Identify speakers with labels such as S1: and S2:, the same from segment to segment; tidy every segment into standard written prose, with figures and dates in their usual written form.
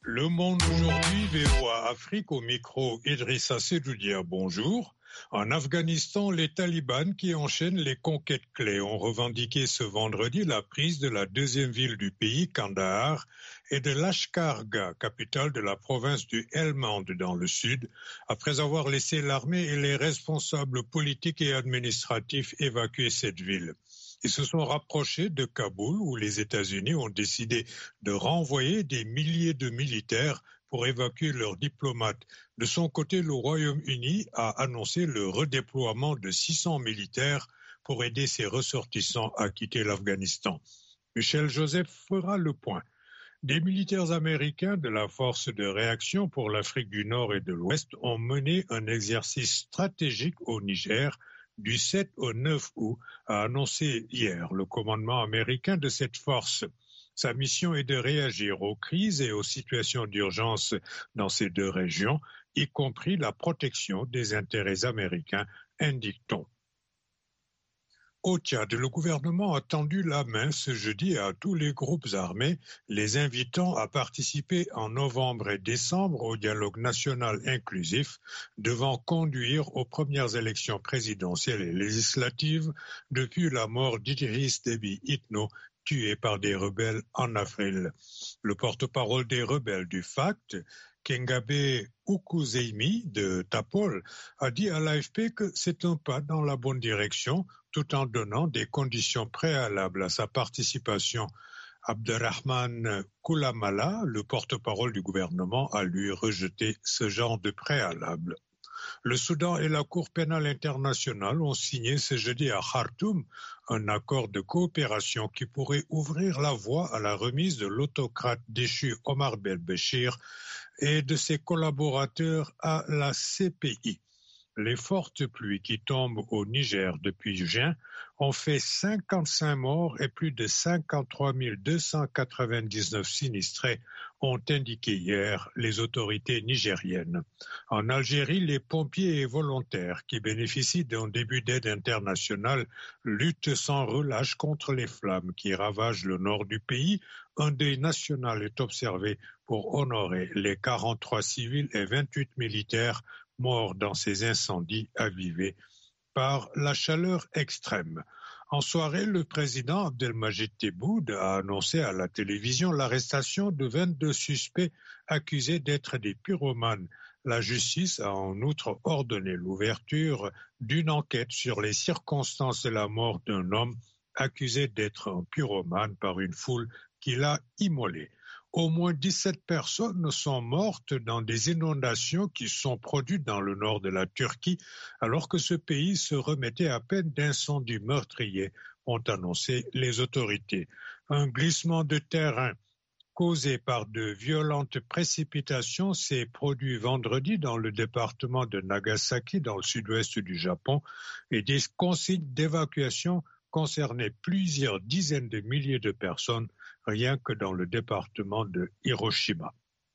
S1: Le Monde aujourd'hui, VOA Afrique au micro, Idrissa Sedoudia, bonjour. En Afghanistan, les talibans qui enchaînent les conquêtes clés ont revendiqué ce vendredi la prise de la deuxième ville du pays, Kandahar, et de Lashkar-Gah, capitale de la province du Helmand dans le sud, après avoir laissé l'armée et les responsables politiques et administratifs évacuer cette ville. Ils se sont rapprochés de Kaboul, où les États-Unis ont décidé de renvoyer des milliers de militaires pour évacuer leurs diplomates. De son côté, le Royaume-Uni a annoncé le redéploiement de 600 militaires pour aider ses ressortissants à quitter l'Afghanistan. Michel Joseph fera le point. Des militaires américains de la force de réaction pour l'Afrique du Nord et de l'Ouest ont mené un exercice stratégique au Niger du 7 au 9 août, a annoncé hier le commandement américain de cette force. Sa mission est de réagir aux crises et aux situations d'urgence dans ces deux régions, y compris la protection des intérêts américains, indique-t-on. Au Tchad, le gouvernement a tendu la main ce jeudi à tous les groupes armés, les invitant à participer en novembre et décembre au dialogue national inclusif, devant conduire aux premières élections présidentielles et législatives depuis la mort d'Idriss Déby Itno, tué par des rebelles en avril. Le porte-parole des rebelles du FACT, Kengabe Ukuzeimi de Tapol, a dit à l'AFP que c'est un pas dans la bonne direction, tout en donnant des conditions préalables à sa participation. Abderrahman Koulamala, le porte-parole du gouvernement, a lui rejeté ce genre de préalable. Le Soudan et la Cour pénale internationale ont signé ce jeudi à Khartoum un accord de coopération qui pourrait ouvrir la voie à la remise de l'autocrate déchu Omar el-Béchir et de ses collaborateurs à la CPI. Les fortes pluies qui tombent au Niger depuis juin ont fait 55 morts et plus de 53 299 sinistrés, ont indiqué hier les autorités nigériennes. En Algérie, les pompiers et volontaires qui bénéficient d'un début d'aide internationale luttent sans relâche contre les flammes qui ravagent le nord du pays. Un deuil national est observé pour honorer les 43 civils et 28 militaires morts dans ces incendies avivés par la chaleur extrême. En soirée, le président Abdelmajid Tebboune a annoncé à la télévision l'arrestation de 22 suspects accusés d'être des pyromanes. La justice a en outre ordonné l'ouverture d'une enquête sur les circonstances de la mort d'un homme accusé d'être un pyromane par une foule qui l'a immolé. Au moins 17 personnes sont mortes dans des inondations qui sont produites dans le nord de la Turquie, alors que ce pays se remettait à peine d'incendies meurtriers, ont annoncé les autorités. Un glissement de terrain causé par de violentes précipitations s'est produit vendredi dans le département de Nagasaki, dans le sud-ouest du Japon, et des consignes d'évacuation concernaient plusieurs dizaines de milliers de personnes, rien que dans le département de Hiroshima.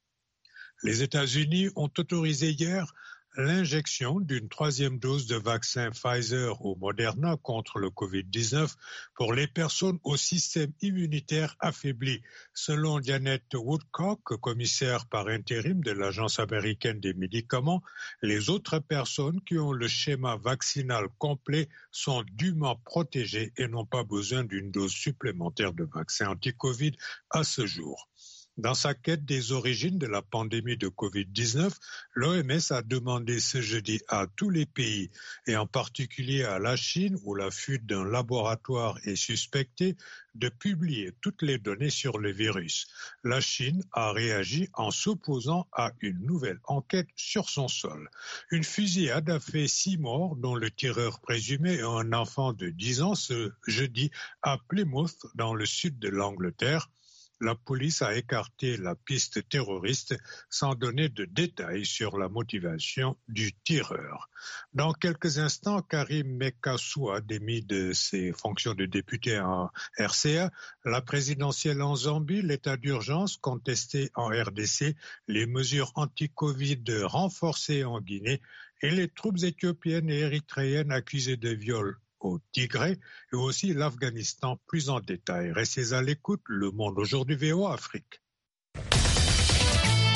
S1: Les États-Unis ont autorisé hier l'injection d'une troisième dose de vaccin Pfizer ou Moderna contre le Covid-19 pour les personnes au système immunitaire affaibli. Selon Janet Woodcock, commissaire par intérim de l'Agence américaine des médicaments, les autres personnes qui ont le schéma vaccinal complet sont dûment protégées et n'ont pas besoin d'une dose supplémentaire de vaccin anti-Covid à ce jour. Dans sa quête des origines de la pandémie de Covid-19, l'OMS a demandé ce jeudi à tous les pays, et en particulier à la Chine, où la fuite d'un laboratoire est suspectée, de publier toutes les données sur le virus. La Chine a réagi en s'opposant à une nouvelle enquête sur son sol. Une fusillade a fait 6 morts, dont le tireur présumé est un enfant de 10 ans ce jeudi à Plymouth, dans le sud de l'Angleterre. La police a écarté la piste terroriste sans donner de détails sur la motivation du tireur. Dans quelques instants, Karim Mekassou a démis de ses fonctions de député en RCA, la présidentielle en Zambie, l'état d'urgence contesté en RDC, les mesures anti-Covid renforcées en Guinée et les troupes éthiopiennes et érythréennes accusées de viol au Tigré et aussi l'Afghanistan plus en détail. Restez à l'écoute, Le Monde aujourd'hui, VOA Afrique.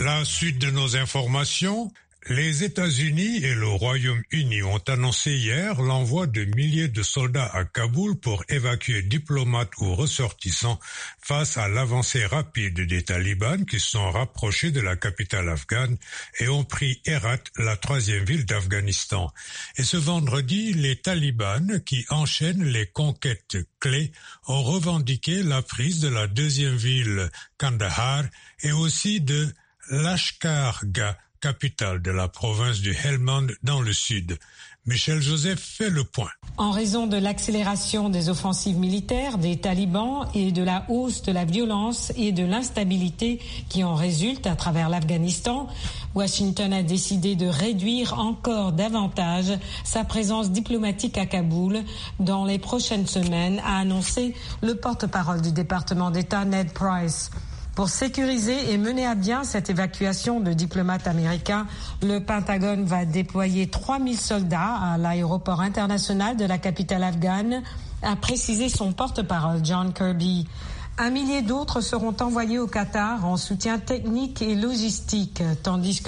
S1: La suite de nos informations. Les États-Unis et le Royaume-Uni ont annoncé hier l'envoi de milliers de soldats à Kaboul pour évacuer diplomates ou ressortissants face à l'avancée rapide des talibans qui se sont rapprochés de la capitale afghane et ont pris Herat, la 3e ville d'Afghanistan. Et ce vendredi, les talibans qui enchaînent les conquêtes clés ont revendiqué la prise de la 2e ville Kandahar et aussi de Lashkar-Gah, capitale de la province du Helmand dans le sud. Michel Joseph fait le point.
S2: En raison de l'accélération des offensives militaires des talibans et de la hausse de la violence et de l'instabilité qui en résulte à travers l'Afghanistan, Washington a décidé de réduire encore davantage sa présence diplomatique à Kaboul dans les prochaines semaines, a annoncé le porte-parole du département d'État Ned Price. Pour sécuriser et mener à bien cette évacuation de diplomates américains, le Pentagone va déployer 3000 soldats à l'aéroport international de la capitale afghane, a précisé son porte-parole John Kirby. 1 millier d'autres seront envoyés au Qatar en soutien technique et logistique, tandis que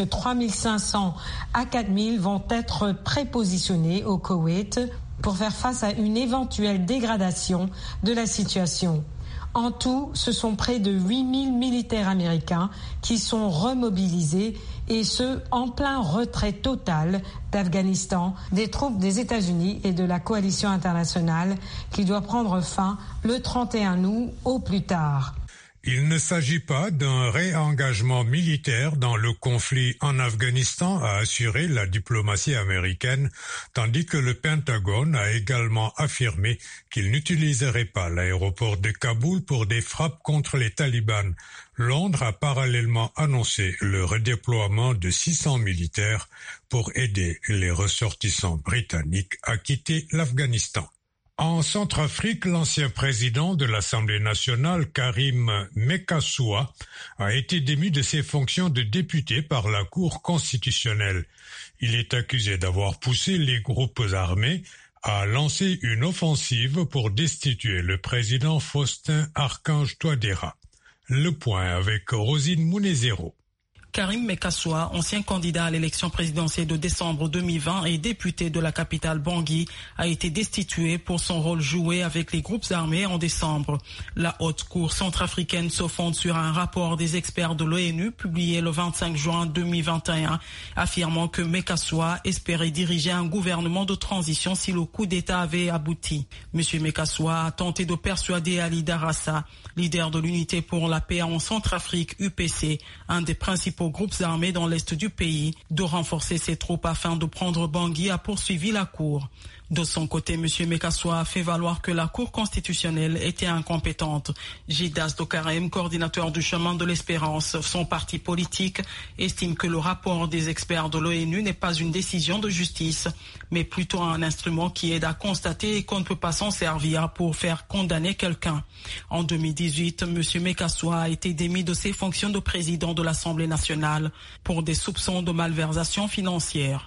S2: 3500 à 4000 vont être prépositionnés au Koweït pour faire face à une éventuelle dégradation de la situation. En tout, ce sont près de 8000 militaires américains qui sont remobilisés et ce, en plein retrait total d'Afghanistan des troupes des États-Unis et de la coalition internationale qui doit prendre fin le 31 août au plus tard.
S1: Il ne s'agit pas d'un réengagement militaire dans le conflit en Afghanistan, a assuré la diplomatie américaine, tandis que le Pentagone a également affirmé qu'il n'utiliserait pas l'aéroport de Kaboul pour des frappes contre les talibans. Londres a parallèlement annoncé le redéploiement de 600 militaires pour aider les ressortissants britanniques à quitter l'Afghanistan. En Centrafrique, l'ancien président de l'Assemblée nationale, Karim Mekassoua, a été démis de ses fonctions de député par la Cour constitutionnelle. Il est accusé d'avoir poussé les groupes armés à lancer une offensive pour destituer le président Faustin Archange Touadéra. Le point avec Rosine Mounezero.
S3: Karim Mekassoua, ancien candidat à l'élection présidentielle de décembre 2020 et député de la capitale Bangui, a été destitué pour son rôle joué avec les groupes armés en décembre. La haute cour centrafricaine se fonde sur un rapport des experts de l'ONU publié le 25 juin 2021, affirmant que Mekassoua espérait diriger un gouvernement de transition si le coup d'État avait abouti. M. Mekassoua a tenté de persuader Ali Darassa, leader de l'Unité pour la paix en Centrafrique UPC, un des principaux groupes armés dans l'est du pays, de renforcer ses troupes afin de prendre Bangui, a poursuivi la Cour. De son côté, M. Mekassoua a fait valoir que la Cour constitutionnelle était incompétente. Gildas Dokarem, coordinateur du Chemin de l'Espérance, son parti politique, estime que le rapport des experts de l'ONU n'est pas une décision de justice, mais plutôt un instrument qui aide à constater et qu'on ne peut pas s'en servir pour faire condamner quelqu'un. En 2018, M. Mekassoua a été démis de ses fonctions de président de l'Assemblée nationale pour des soupçons de malversation financière.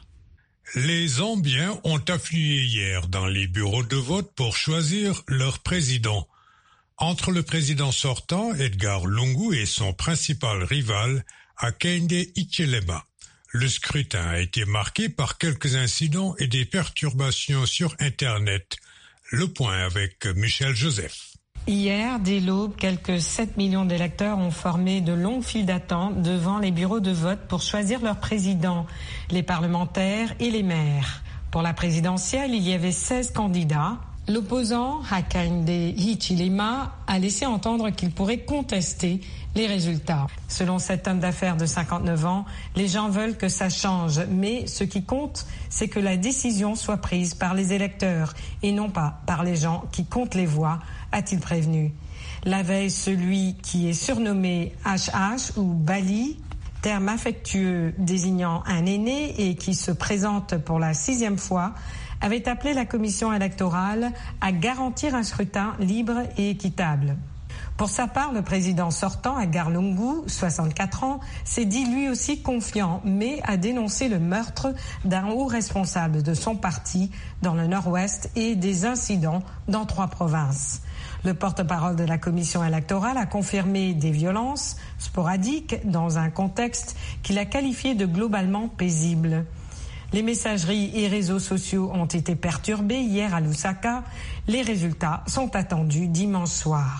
S1: Les Zambiens ont afflué hier dans les bureaux de vote pour choisir leur président. Entre le président sortant, Edgar Lungu, et son principal rival, Hakainde Hichilema. Le scrutin a été marqué par quelques incidents et des perturbations sur Internet. Le point avec Michel Joseph.
S2: Hier, dès l'aube, quelques 7 millions d'électeurs ont formé de longues files d'attente devant les bureaux de vote pour choisir leur président, les parlementaires et les maires. Pour la présidentielle, il y avait 16 candidats. L'opposant, Hakainde Hichilema, a laissé entendre qu'il pourrait contester les résultats. Selon cet homme d'affaires de 59 ans, les gens veulent que ça change, mais ce qui compte, c'est que la décision soit prise par les électeurs et non pas par les gens qui comptent les voix, a-t-il prévenu. La veille, celui qui est surnommé HH ou Bali, terme affectueux désignant un aîné et qui se présente pour la 6e fois, avait appelé la commission électorale à garantir un scrutin libre et équitable. Pour sa part, le président sortant, Edgar Lungu, 64 ans, s'est dit lui aussi confiant, mais a dénoncé le meurtre d'un haut responsable de son parti dans le Nord-Ouest et des incidents dans 3 provinces. Le porte-parole de la commission électorale a confirmé des violences sporadiques dans un contexte qu'il a qualifié de globalement paisible. Les messageries et réseaux sociaux ont été perturbés hier à Lusaka. Les résultats sont attendus dimanche soir.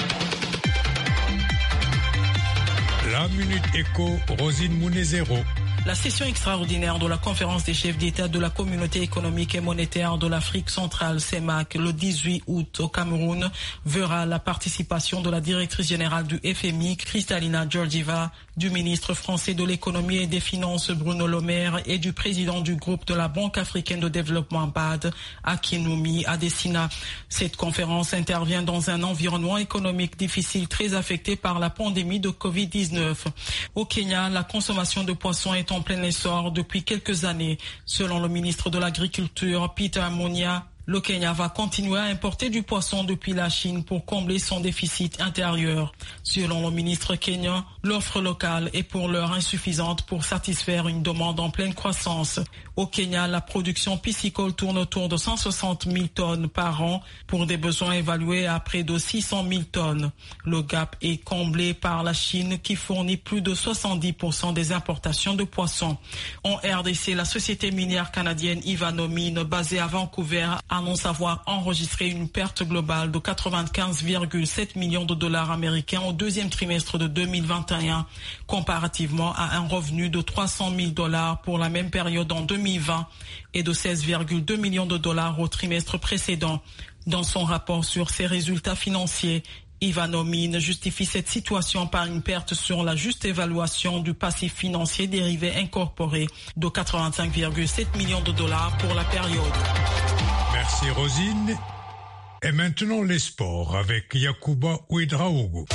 S1: La Minute Éco, Rosine Mounezero.
S3: La session extraordinaire de la conférence des chefs d'État de la Communauté économique et monétaire de l'Afrique centrale, CEMAC, le 18 août au Cameroun, verra la participation de la directrice générale du FMI, Kristalina Georgieva, du ministre français de l'économie et des finances, Bruno Le Maire, et du président du groupe de la Banque africaine de développement BAD, Akinwumi Adesina. Cette conférence intervient dans un environnement économique difficile, très affecté par la pandémie de Covid-19. Au Kenya, la consommation de poissons est en plein essor depuis quelques années. Selon le ministre de l'Agriculture, Peter Munya, le Kenya va continuer à importer du poisson depuis la Chine pour combler son déficit intérieur. Selon le ministre kenyan, l'offre locale est pour l'heure insuffisante pour satisfaire une demande en pleine croissance. Au Kenya, la production piscicole tourne autour de 160 000 tonnes par an pour des besoins évalués à près de 600 000 tonnes. Le gap est comblé par la Chine qui fournit plus de 70% des importations de poissons. En RDC, la société minière canadienne Ivanhoe Mines, basée à Vancouver, annonce avoir enregistré une perte globale de 95,7 millions de dollars américains au deuxième trimestre de 2021, comparativement à un revenu de 300 000 dollars pour la même période en 2020 et de 16,2 millions de dollars au trimestre précédent. Dans son rapport sur ses résultats financiers, Ivanhoe Mines justifie cette situation par une perte sur la juste évaluation du passif financier dérivé incorporé de 85,7 millions de dollars pour la période.
S1: Merci Rosine. Et maintenant les sports avec Yacouba Ouedraogo.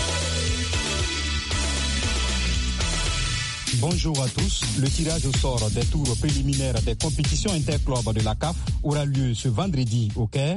S4: Bonjour à tous. Le tirage au sort des tours préliminaires des compétitions interclubs de la CAF aura lieu ce vendredi au Caire.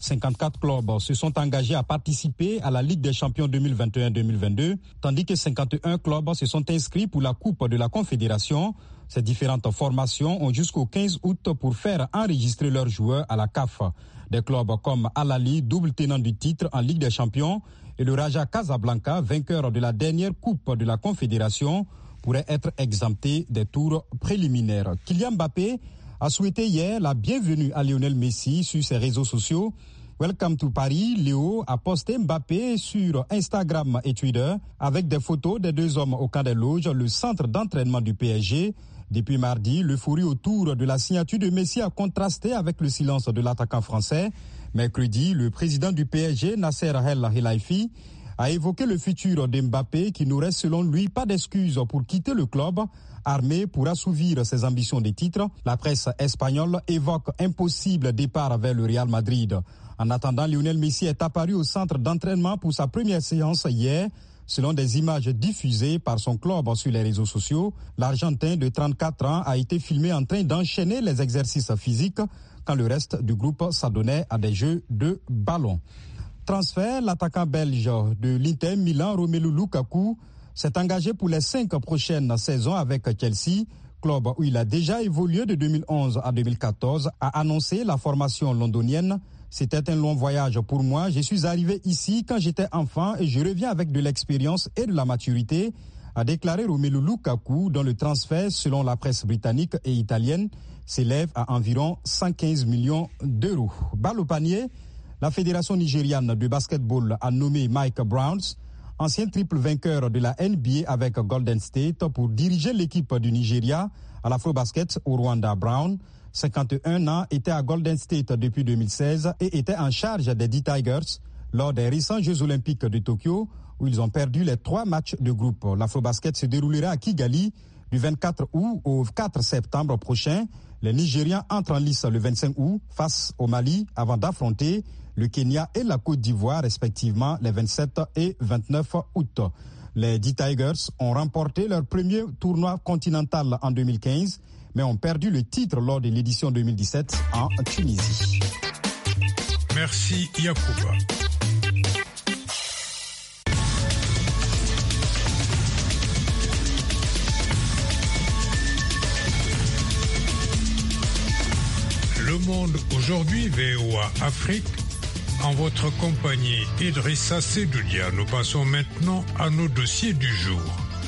S4: 54 clubs se sont engagés à participer à la Ligue des champions 2021-2022, tandis que 51 clubs se sont inscrits pour la Coupe de la Confédération. Ces différentes formations ont jusqu'au 15 août pour faire enregistrer leurs joueurs à la CAF. Des clubs comme Al Ahly, double tenant du titre en Ligue des champions, et le Raja Casablanca, vainqueur de la dernière Coupe de la Confédération, pourraient être exemptés des tours préliminaires. Kylian Mbappé a souhaité hier la bienvenue à Lionel Messi sur ses réseaux sociaux. Welcome to Paris, Léo a posté Mbappé sur Instagram et Twitter avec des photos des deux hommes au camp des loges, le centre d'entraînement du PSG. Depuis mardi, l'euphorie autour de la signature de Messi a contrasté avec le silence de l'attaquant français. Mercredi, le président du PSG, Nasser El Khelaifi, a évoqué le futur de Mbappé qui n'aurait selon lui pas d'excuses pour quitter le club, armé pour assouvir ses ambitions de titre. La presse espagnole évoque impossible départ vers le Real Madrid. En attendant, Lionel Messi est apparu au centre d'entraînement pour sa première séance hier. Selon des images diffusées par son club sur les réseaux sociaux, l'Argentin de 34 ans a été filmé en train d'enchaîner les exercices physiques quand le reste du groupe s'adonnait à des jeux de ballon. Transfert, l'attaquant belge de l'Inter Milan, Romelu Lukaku, s'est engagé pour les 5 prochaines saisons avec Chelsea, club où il a déjà évolué de 2011 à 2014, a annoncé la formation londonienne. C'était un long voyage pour moi. Je suis arrivé ici quand j'étais enfant et je reviens avec de l'expérience et de la maturité, a déclaré Romelu Lukaku, dont le transfert, selon la presse britannique et italienne, s'élève à environ 115 millions d'euros. Balle au panier, la Fédération nigériane de basketball a nommé Mike Browns, ancien triple vainqueur de la NBA avec Golden State, pour diriger l'équipe du Nigeria à l'Afrobasket au Rwanda. Brown, 51 ans, était à Golden State depuis 2016 et était en charge des D-Tigers lors des récents Jeux Olympiques de Tokyo où ils ont perdu les 3 matchs de groupe. L'Afrobasket se déroulera à Kigali du 24 août au 4 septembre prochain. Les Nigérians entrent en lice le 25 août face au Mali avant d'affronter le Kenya et la Côte d'Ivoire respectivement les 27 et 29 août. Les D-Tigers ont remporté leur premier tournoi continental en 2015 mais ont perdu le titre lors de l'édition 2017 en Tunisie.
S1: Merci Yacouba. Le Monde aujourd'hui, VOA Afrique, en votre compagnie Idrissa Sedoudia. Nous passons maintenant à nos dossiers du jour.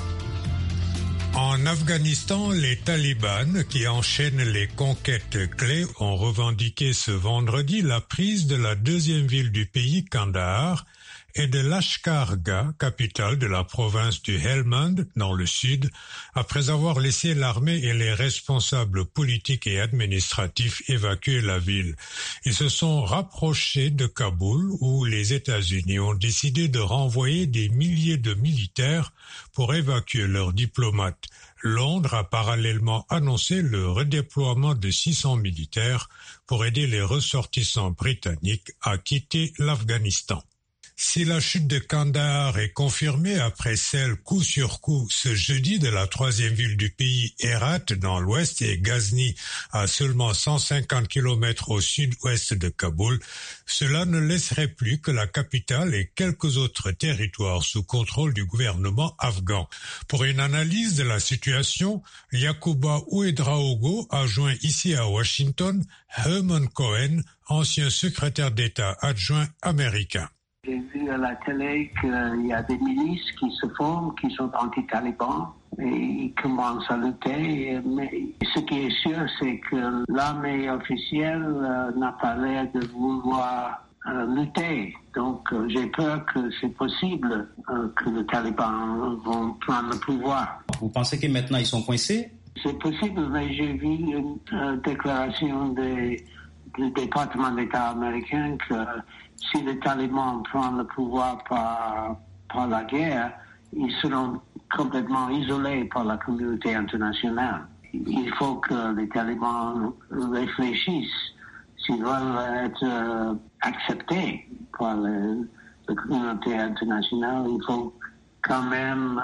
S1: En Afghanistan, les talibans qui enchaînent les conquêtes clés ont revendiqué ce vendredi la prise de la deuxième ville du pays, Kandahar, et de Lashkar Gah, capitale de la province du Helmand, dans le sud, après avoir laissé l'armée et les responsables politiques et administratifs évacuer la ville. Ils se sont rapprochés de Kaboul, où les États-Unis ont décidé de renvoyer des milliers de militaires pour évacuer leurs diplomates. Londres a parallèlement annoncé le redéploiement de 600 militaires pour aider les ressortissants britanniques à quitter l'Afghanistan. Si la chute de Kandahar est confirmée après celle coup sur coup ce jeudi de la troisième ville du pays, Herat dans l'ouest et Ghazni à seulement 150 km au sud-ouest de Kaboul, cela ne laisserait plus que la capitale et quelques autres territoires sous contrôle du gouvernement afghan. Pour une analyse de la situation, Yacouba Ouedraogo a joint ici à Washington Herman Cohen, ancien secrétaire d'État adjoint américain.
S5: J'ai vu à la télé qu'il y a des milices qui se forment, qui sont anti-talibans, et ils commencent à lutter. Mais ce qui est sûr, c'est que l'armée officielle n'a pas l'air de vouloir lutter. Donc j'ai peur que c'est possible que les talibans vont prendre le pouvoir.
S6: Vous pensez que maintenant ils sont coincés?
S5: C'est possible, mais j'ai vu une déclaration du département d'État américain que si les talibans prennent le pouvoir par la guerre, ils seront complètement isolés par la communauté internationale. Il faut que les talibans réfléchissent s'ils veulent être acceptés par la communauté internationale. Il faut quand même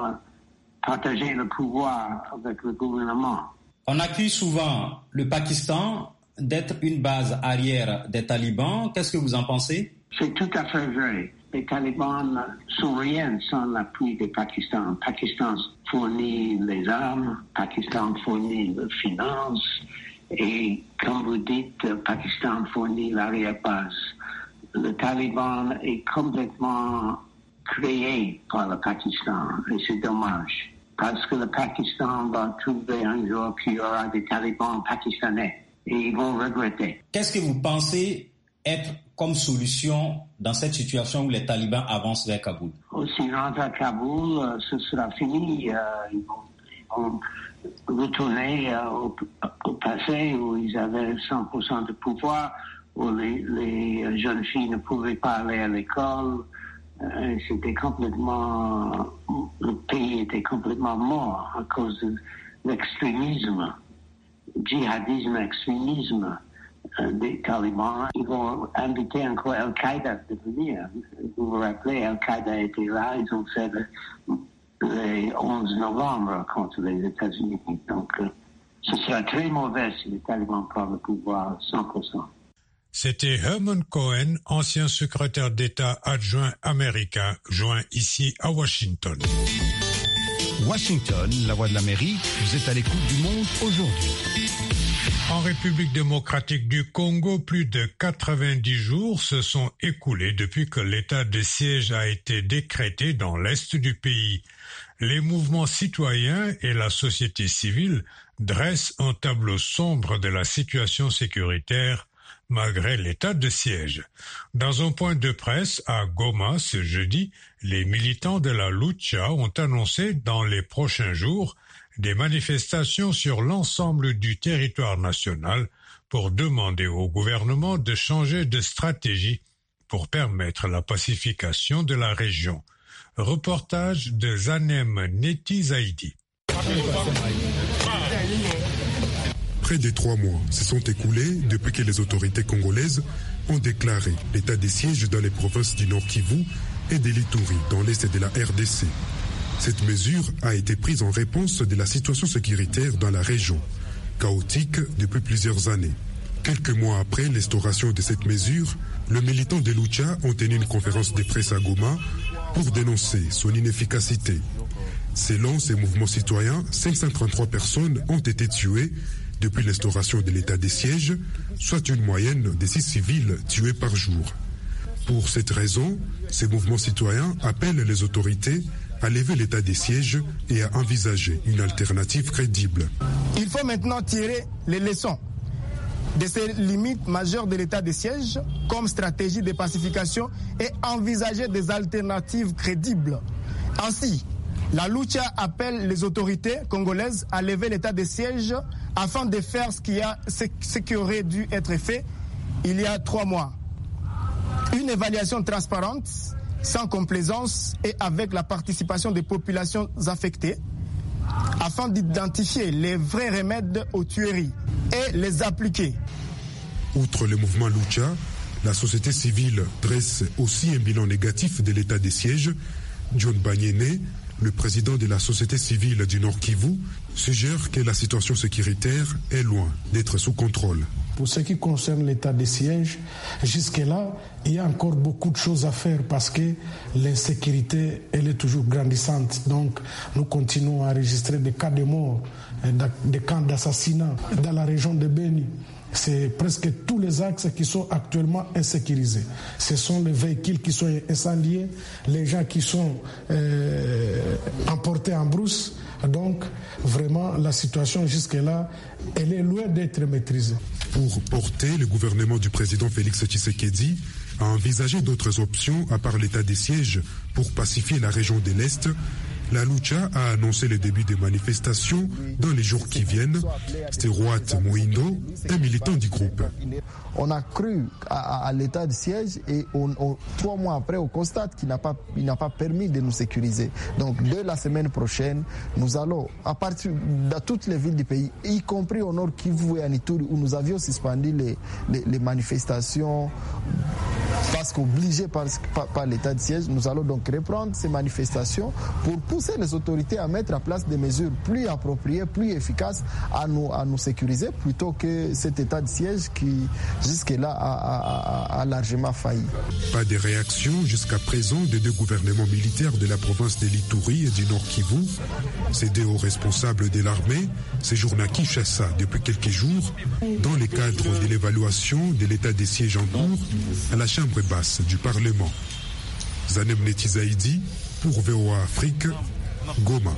S5: partager le pouvoir avec le gouvernement.
S6: On accuse souvent le Pakistan d'être une base arrière des talibans. Qu'est-ce que vous en pensez?
S5: C'est tout à fait vrai. Les talibans ne sont rien sans l'appui du Pakistan. Le Pakistan fournit les armes, le Pakistan fournit les finances et, comme vous dites, le Pakistan fournit l'arrière-base. Le Taliban est complètement créé par le Pakistan et c'est dommage parce que le Pakistan va trouver un jour qu'il y aura des talibans pakistanais. Et ils vont regretter.
S6: Qu'est-ce que vous pensez être comme solution dans cette situation où les talibans avancent vers Kaboul?
S5: S'ils rentrent à Kaboul, ce sera fini. Ils vont retourner au passé où ils avaient 100% de pouvoir, où les jeunes filles ne pouvaient pas aller à l'école. C'était complètement... Le pays était complètement mort à cause de l'extrémisme. Djihadisme, extrémisme des talibans. Ils vont inviter encore Al-Qaïda de venir. Vous vous rappelez, Al-Qaïda était là, ils ont fait le 11 novembre contre les États-Unis. Donc, ce sera très mauvais si les talibans prennent le pouvoir 100%.
S1: C'était Herman Cohen, ancien secrétaire d'État adjoint américain, joint ici à Washington.
S7: Washington, la voix de l'Amérique, vous êtes à l'écoute du monde aujourd'hui.
S1: En République démocratique du Congo, plus de 90 jours se sont écoulés depuis que l'état de siège a été décrété dans l'est du pays. Les mouvements citoyens et la société civile dressent un tableau sombre de la situation sécuritaire malgré l'état de siège. Dans un point de presse à Goma ce jeudi, les militants de la Lucha ont annoncé dans les prochains jours des manifestations sur l'ensemble du territoire national pour demander au gouvernement de changer de stratégie pour permettre la pacification de la région. Reportage de Zanem Neti Zaidi.
S8: Près de 3 mois se sont écoulés depuis que les autorités congolaises ont déclaré l'état de siège dans les provinces du Nord Kivu et de l'Ituri dans l'est de la RDC. Cette mesure a été prise en réponse de la situation sécuritaire dans la région, chaotique depuis plusieurs années. Quelques mois après l'instauration de cette mesure, les militants de Lucha ont tenu une conférence de presse à Goma pour dénoncer son inefficacité. Selon ces mouvements citoyens, 533 personnes ont été tuées depuis l'instauration de l'état des sièges, soit une moyenne de 6 civils tués par jour. Pour cette raison, ces mouvements citoyens appellent les autorités à lever l'état des sièges et à envisager une alternative crédible.
S9: Il faut maintenant tirer les leçons de ces limites majeures de l'état des sièges comme stratégie de pacification et envisager des alternatives crédibles. Ainsi, la Lucha appelle les autorités congolaises à lever l'état des sièges afin de faire ce qui aurait dû être fait il y a 3 mois. Une évaluation transparente, sans complaisance et avec la participation des populations affectées, afin d'identifier les vrais remèdes aux tueries et les appliquer.
S8: Outre le mouvement Lucha, la société civile dresse aussi un bilan négatif de l'état des sièges. John Banyene, le président de la société civile du Nord Kivu, suggère que la situation sécuritaire est loin d'être sous contrôle.
S10: Pour ce qui concerne l'état des sièges, jusque-là, il y a encore beaucoup de choses à faire parce que l'insécurité, elle est toujours grandissante. Donc, nous continuons à enregistrer des cas de mort, des cas d'assassinat dans la région de Beni. C'est presque tous les axes qui sont actuellement insécurisés. Ce sont les véhicules qui sont incendiés, les gens qui sont emportés en brousse. Donc, vraiment, la situation jusque-là, elle est loin d'être maîtrisée.
S8: Pour porter, le gouvernement du président Félix Tshisekedi a envisagé d'autres options à part l'état des sièges pour pacifier la région de l'Est. La Lucha a annoncé le début des manifestations dans les jours qui viennent. Stéroat Moindo, un militant du groupe.
S11: On a cru à l'état de siège et 3 mois après, on constate qu'il n'a pas permis de nous sécuriser. Donc, dès la semaine prochaine, nous allons, à partir de toutes les villes du pays, y compris au Nord Kivu et à Ituri, où nous avions suspendu les manifestations parce qu'obligés par l'état de siège, nous allons donc reprendre ces manifestations pour pousser les autorités à mettre en place des mesures plus appropriées, plus efficaces à nous sécuriser, plutôt que cet état de siège qui, jusque-là, a largement failli.
S8: Pas de réaction jusqu'à présent des 2 gouvernements militaires de la province de l'Ituri et du Nord Kivu. Ces 2 hauts responsables de l'armée séjournent à Kinshasa depuis quelques jours dans le cadre de l'évaluation de l'état des sièges en cours à la Chambre basse du Parlement. Zanem Netizaïdi pour VOA Afrique, Goma.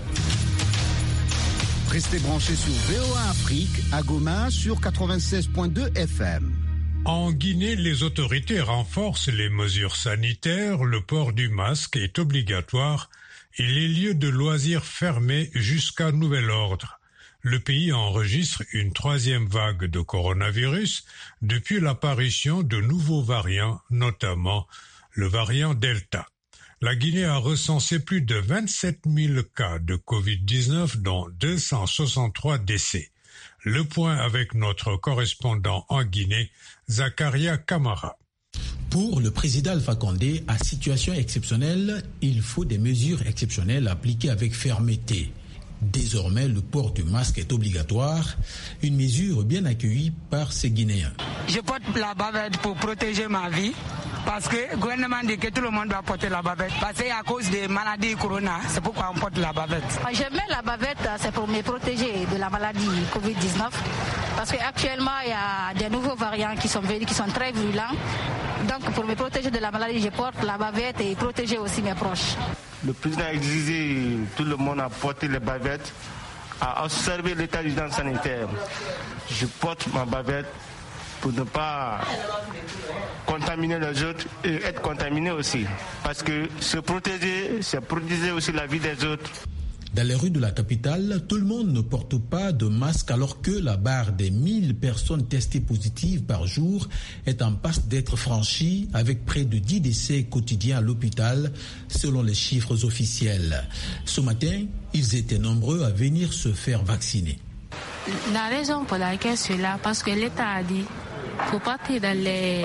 S7: Restez branchés sur VOA Afrique à Goma sur 96.2 FM.
S1: En Guinée, les autorités renforcent les mesures sanitaires, le port du masque est obligatoire et les lieux de loisirs fermés jusqu'à nouvel ordre. Le pays enregistre une 3e vague de coronavirus depuis l'apparition de nouveaux variants, notamment le variant Delta. La Guinée a recensé plus de 27 000 cas de Covid-19, dont 263 décès. Le point avec notre correspondant en Guinée, Zakaria Kamara.
S12: Pour le président Alpha Condé, à situation exceptionnelle, il faut des mesures exceptionnelles appliquées avec fermeté. Désormais, le port du masque est obligatoire, une mesure bien accueillie par ces Guinéens.
S13: Je porte la bavette pour protéger ma vie, parce que le gouvernement dit que tout le monde doit porter la bavette. Parce qu'à cause des maladies corona, c'est pourquoi on porte la bavette.
S14: Je mets la bavette, c'est pour me protéger de la maladie Covid-19, parce qu'actuellement, il y a des nouveaux variants qui sont venus, qui sont très virulents. Donc, pour me protéger de la maladie, je porte la bavette et protéger aussi mes proches.
S15: Le président a exigé tout le monde à porter les bavettes, à observer l'état d'urgence sanitaire. Je porte ma bavette pour ne pas contaminer les autres et être contaminé aussi. Parce que se protéger, c'est protéger aussi la vie des autres.
S12: Dans les rues de la capitale, tout le monde ne porte pas de masque alors que la barre des 1000 personnes testées positives par jour est en passe d'être franchie avec près de 10 décès quotidiens à l'hôpital selon les chiffres officiels. Ce matin, ils étaient nombreux à venir se faire vacciner.
S16: La raison pour laquelle c'est là, parce que l'État a dit qu'il faut partir dans les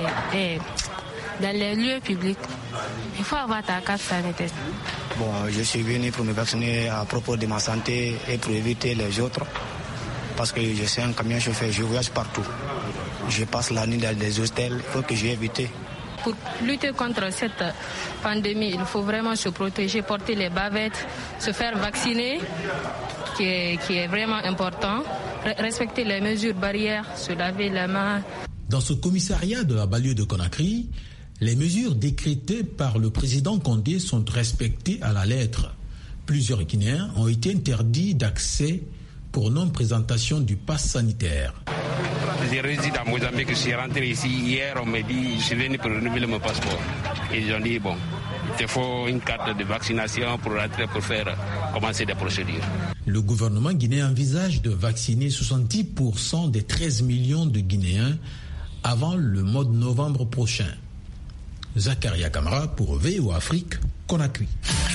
S16: lieux publics. Il faut avoir ta carte sanitaire.
S17: Bon, je suis venu pour me vacciner à propos de ma santé et pour éviter les autres. Parce que je suis un camion chauffeur, je voyage partout. Je passe la nuit dans des hôtels, il faut que j'évite.
S16: Pour lutter contre cette pandémie, il faut vraiment se protéger, porter les bavettes, se faire vacciner, qui est vraiment important. respecter les mesures barrières, se laver les mains.
S12: Dans ce commissariat de la banlieue de Conakry, les mesures décrétées par le président Condé sont respectées à la lettre. Plusieurs Guinéens ont été interdits d'accès pour non-présentation du pass sanitaire.
S18: Je réside à Mozambique, je suis rentré ici hier, on m'a dit, je suis venu pour renouveler mon passeport. Ils ont dit, bon, il te faut une carte de vaccination pour rentrer, pour commencer des procédures.
S12: Le gouvernement guinéen envisage de vacciner 70% des 13 millions de Guinéens avant le mois de novembre prochain. Zakaria Kamara pour VOA Afrique, Conakry.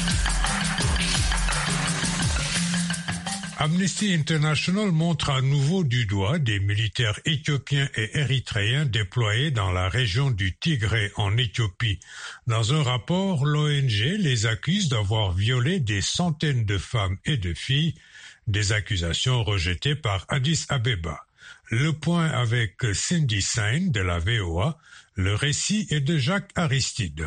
S1: Amnesty International montre à nouveau du doigt des militaires éthiopiens et érythréens déployés dans la région du Tigré en Éthiopie. Dans un rapport, l'ONG les accuse d'avoir violé des centaines de femmes et de filles, des accusations rejetées par Addis Abeba. Le point avec Cindy Sain de la VOA, le récit est de Jacques Aristide.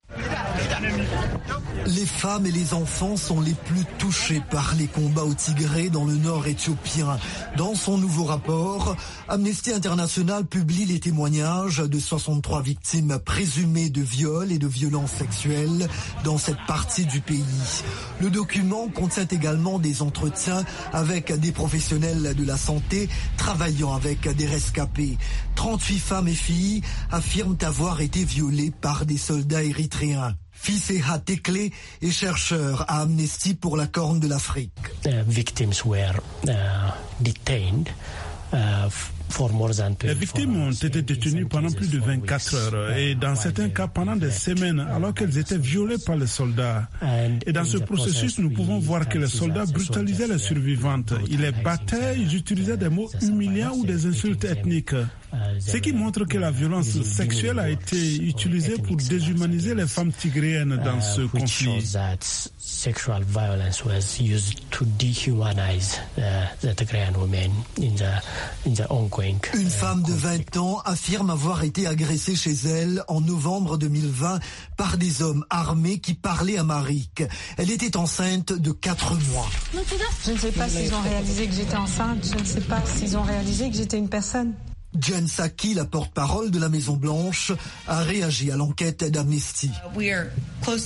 S19: Les femmes et les enfants sont les plus touchés par les combats au Tigré dans le nord éthiopien. Dans son nouveau rapport, Amnesty International publie les témoignages de 63 victimes présumées de viols et de violences sexuelles dans cette partie du pays. Le document contient également des entretiens avec des professionnels de la santé travaillant avec des rescapés. 38 femmes et filles affirment avoir été violées par des soldats érythréens. Fiseha Tekle est chercheur à Amnesty pour la Corne de l'Afrique.
S20: Victims were detained.
S10: Les victimes ont été détenues pendant plus de 24 heures et dans certains cas pendant des semaines alors qu'elles étaient violées par les soldats. Et dans ce processus, nous pouvons voir que les soldats brutalisaient les survivantes. Ils les battaient, ils utilisaient des mots humiliants ou des insultes ethniques. Ce qui montre que la violence sexuelle a été utilisée pour déshumaniser les femmes tigréennes dans ce conflit.
S20: Sexual violence was used to dehumanize the Tigrayan women in the ongoing.
S19: Une femme de 20 ans affirme avoir été agressée chez elle en novembre 2020 par des hommes armés qui parlaient amharique. Elle était enceinte de 4 mois.
S2: Je ne sais pas s'ils ont réalisé que j'étais enceinte, je ne sais pas s'ils ont réalisé que j'étais une personne.
S19: Jen Psaki, la porte-parole de la Maison-Blanche, a réagi à l'enquête d'Amnesty.
S21: Nous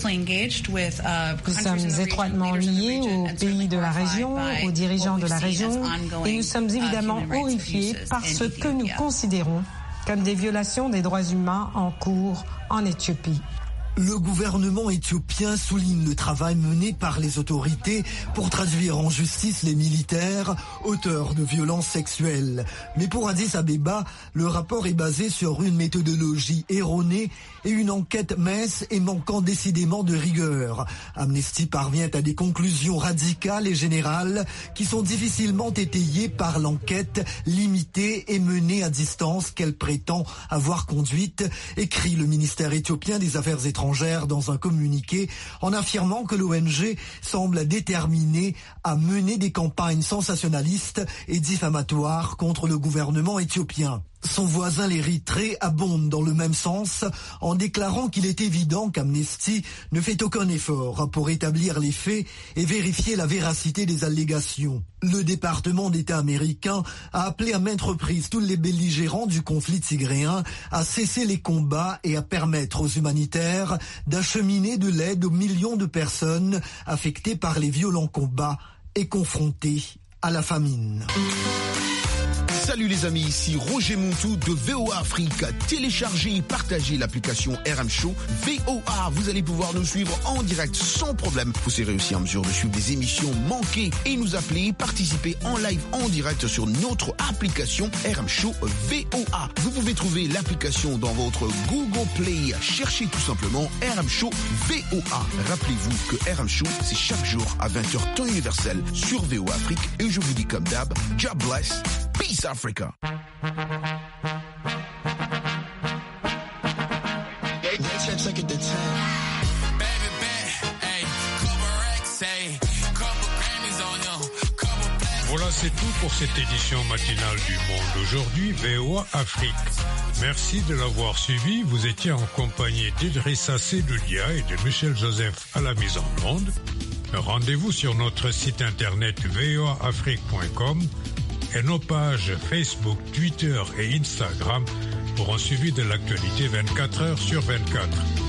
S2: sommes étroitement liés aux pays de la région, aux dirigeants de la région, et nous sommes évidemment horrifiés par ce que nous considérons comme des violations des droits humains en cours en Éthiopie.
S19: Le gouvernement éthiopien souligne le travail mené par les autorités pour traduire en justice les militaires auteurs de violences sexuelles. Mais pour Addis Abeba, le rapport est basé sur une méthodologie erronée et une enquête mince et manquant décidément de rigueur. Amnesty parvient à des conclusions radicales et générales qui sont difficilement étayées par l'enquête limitée et menée à distance qu'elle prétend avoir conduite, écrit le ministère éthiopien des Affaires étrangères dans un communiqué en affirmant que l'ONG semble déterminée à mener des campagnes sensationnalistes et diffamatoires contre le gouvernement éthiopien. Son voisin l'Érythrée abonde dans le même sens en déclarant qu'il est évident qu'Amnesty ne fait aucun effort pour établir les faits et vérifier la véracité des allégations. Le département d'État américain a appelé à maintes reprises tous les belligérants du conflit tigréen à cesser les combats et à permettre aux humanitaires d'acheminer de l'aide aux millions de personnes affectées par les violents combats et confrontées à la famine.
S7: Salut les amis, ici Roger Montou de VOA Afrique. Téléchargez et partagez l'application RM Show VOA. Vous allez pouvoir nous suivre en direct sans problème. Vous serez aussi en mesure de suivre des émissions manquées et nous appeler, participer en live en direct sur notre application RM Show VOA. Vous pouvez trouver l'application dans votre Google Play. Cherchez tout simplement RM Show VOA. Rappelez-vous que RM Show, c'est chaque jour à 20h temps universel sur VOA Afrique. Et je vous dis comme d'hab, God bless. Peace Africa.
S1: Voilà, c'est tout pour cette édition matinale du Monde aujourd'hui, VOA Afrique. Merci de l'avoir suivi. Vous étiez en compagnie d'Idrissa Sedoudia et de Michel Joseph à la mise en onde. Rendez-vous sur notre site internet voaafrique.com et nos pages Facebook, Twitter et Instagram pour un suivi de l'actualité 24 heures sur 24.